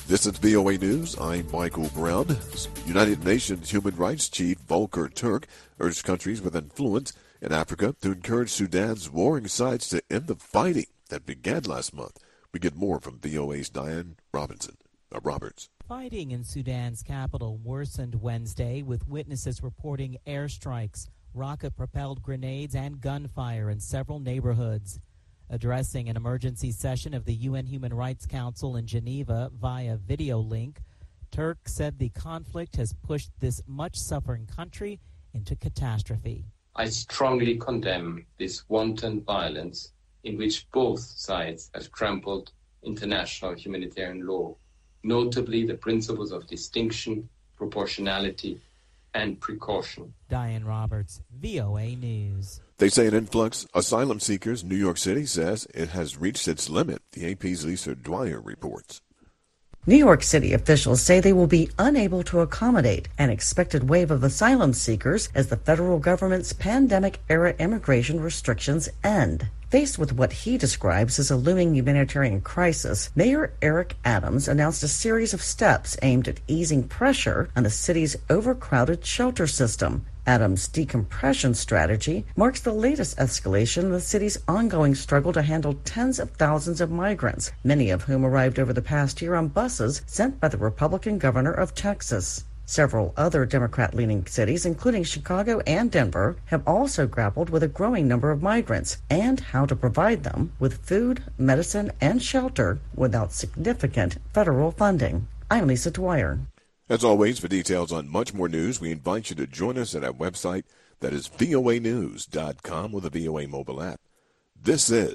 This is VOA News. I'm Michael Brown. United Nations Human Rights Chief Volker Turk urged countries with influence in Africa to encourage Sudan's warring sides to end the fighting that began last month. We get more from VOA's Diane Roberts. Fighting in Sudan's capital worsened Wednesday, with witnesses reporting airstrikes, rocket-propelled grenades, and gunfire in several neighborhoods. Addressing an emergency session of the UN Human Rights Council in Geneva via video link, Turk said the conflict has pushed this much-suffering country into catastrophe. I strongly condemn this wanton violence in which both sides have trampled international humanitarian law, notably the principles of distinction, proportionality, and precaution. Diane Roberts, VOA News. They say an influx of asylum seekers. New York City says it has reached its limit. The AP's Lisa Dwyer reports. New York City officials say they will be unable to accommodate an expected wave of asylum seekers as the federal government's pandemic-era immigration restrictions end. Faced with what he describes as a looming humanitarian crisis, Mayor Eric Adams announced a series of steps aimed at easing pressure on the city's overcrowded shelter system. Adams' decompression strategy marks the latest escalation in the city's ongoing struggle to handle tens of thousands of migrants, many of whom arrived over the past year on buses sent by the Republican governor of Texas. Several other Democrat-leaning cities, including Chicago and Denver, have also grappled with a growing number of migrants and how to provide them with food, medicine, and shelter without significant federal funding. I'm Lisa Dwyer. As always, for details on much more news, we invite you to join us at our website, that is voanews.com, with the VOA mobile app. This is